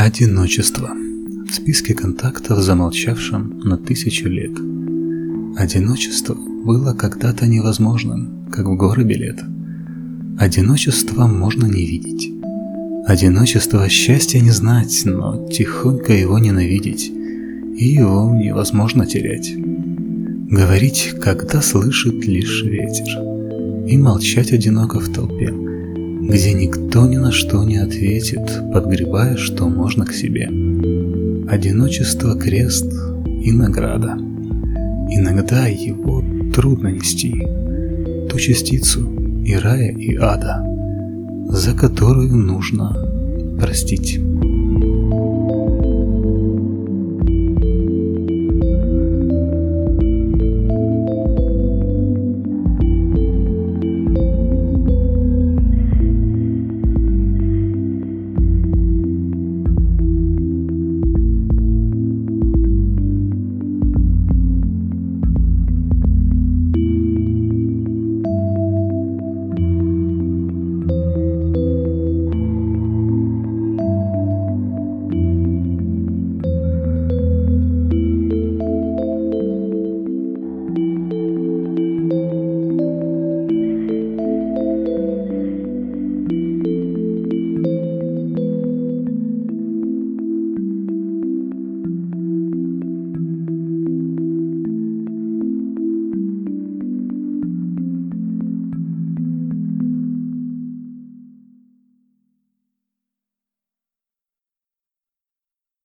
Одиночество. В списке контактов, замолчавшем на 1000 лет. Одиночество было когда-то невозможным, как в горы билет. Одиночество можно не видеть. Одиночество счастья не знать, но тихонько его ненавидеть, и его невозможно терять. Говорить, когда слышит лишь ветер, и молчать одиноко в толпе, где никто ни на что не ответит, подгребая, что можно к себе. Одиночество — крест и награда. Иногда его трудно нести, ту частицу и рая, и ада, за которую нужно простить.